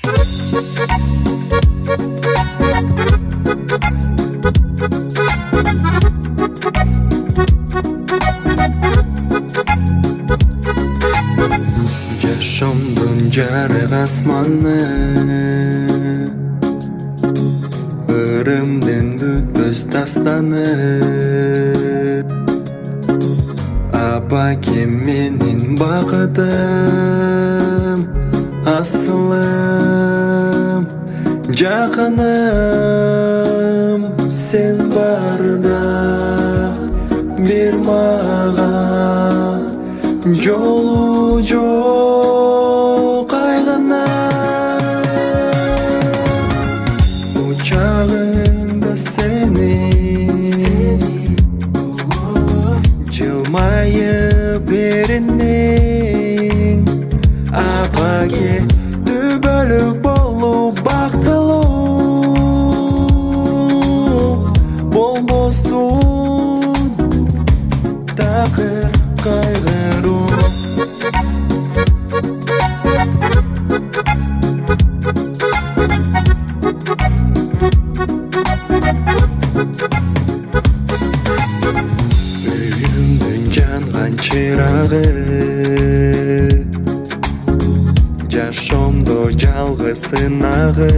Жашомдун жарык асманы, өрүмдүн бүтпөс дастаны. Апаке менин бакытым, асылым, жакыным. Сен барда бир мага жолу жок кайгына. Учагыңда сени жылмайып бериниң, апаге түбөлүк болуп бактылуу болбосун такыр кайгыруу. Үйүмдүн жанган чырагы, жашоомдо жалгыз сынагы.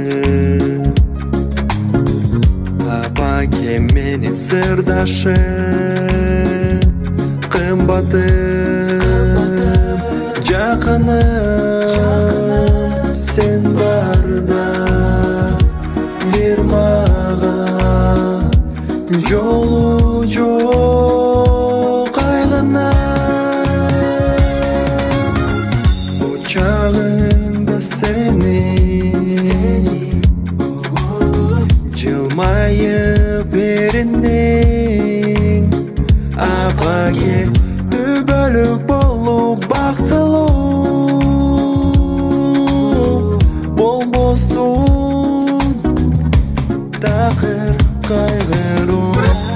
Апаке менин сырдашым, кымбатым, жакыным. Сен барда бир мага жолу жок кайгына. Учагыңда сени жылмайып бериниң, апаге түбөлүк болуп бактылуу болбосун такыр кайгыруу.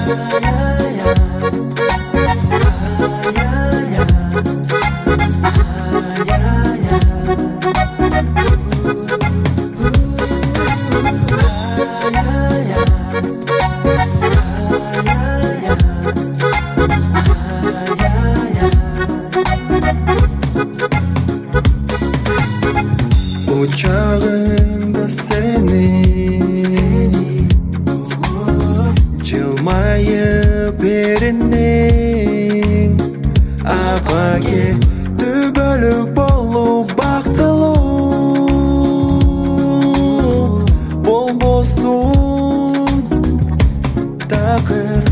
Учагыңда сени жылмайып бериниң, апаге түбөлүк болуп бактылуу болбосун такыр